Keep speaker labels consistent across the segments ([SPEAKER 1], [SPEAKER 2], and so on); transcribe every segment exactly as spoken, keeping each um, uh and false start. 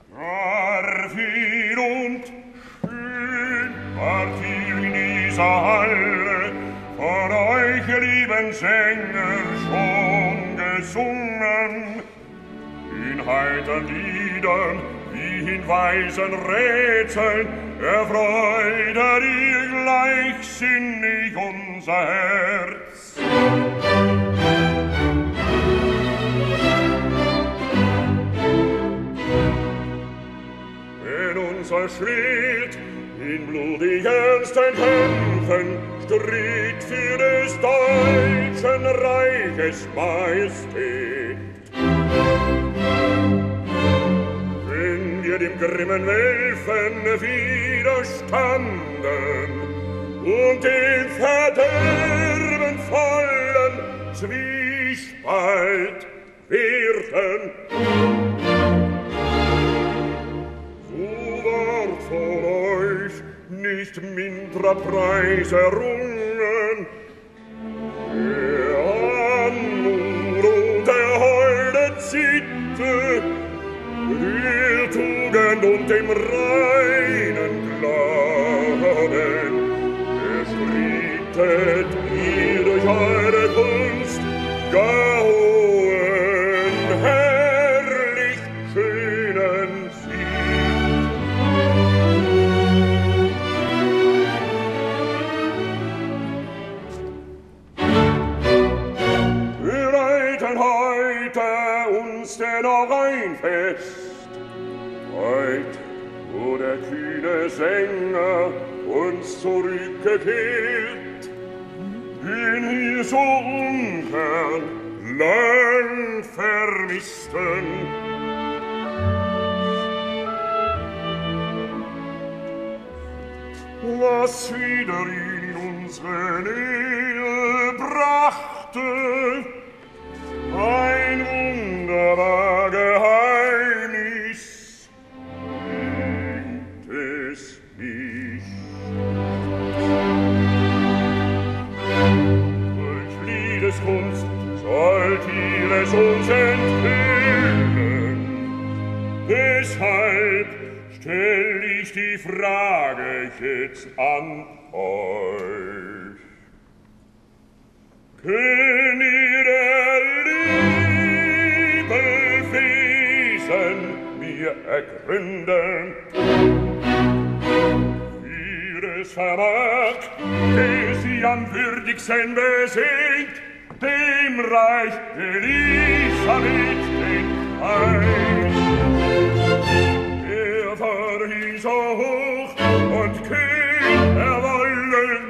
[SPEAKER 1] Gar viel und schön wart ihr in dieser Halle, von euch, lieben Sänger, schon gesungen, in heitern Liedern, wie in weisen Rätseln, erfreutert ihr gleichsinnig unser Herz. Wenn unser Schwert in blutig ernsten Kämpfen stritt für des deutschen Reiches Majestät, wenn wir dem grimmen Welfen widerstanden und den verderbenvollen Zwiespalt wehrten, von euch nicht mindrer Preis errungen, der Anmut und der holden Sitte, der Tugend und dem reinen Glauben, erstrittet ihr durch eure Kunst gar hohen, herrlich schönen Sieg. Heute uns denn noch ein Fest, heut, wo der kühne Sänger uns zurückgekehrt, den wir so ungern lang vermissten. Was wieder in unsere Nähe brachte, ein wunderbar Geheimnis, gibt es nicht. Durch Liedeskunst sollt ihr es uns enthüllen, deshalb stell ich die Frage jetzt an euch. Könnt ihr der Liebe Wesen mir ergründen, für es vermag, der sie am würdigsten beseelt, dem Reich Elisabeth den Preis. Er verhieß so hoch und kühn erwollen,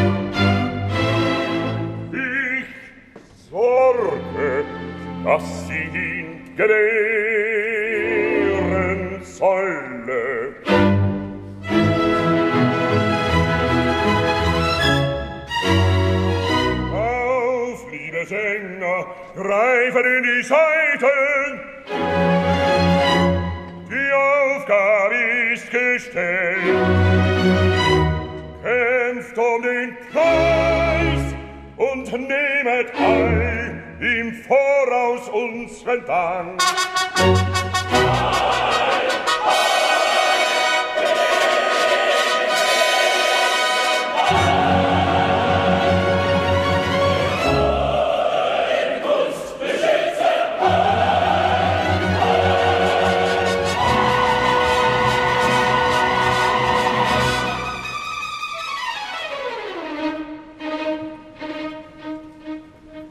[SPEAKER 1] Sorge, dass sie ihn gewähren solle. Auf, liebe Sänger, greifen in die Saiten, die Aufgabe ist gestellt. Kämpft um den Preis und nehmet all im Voraus unseren Dank.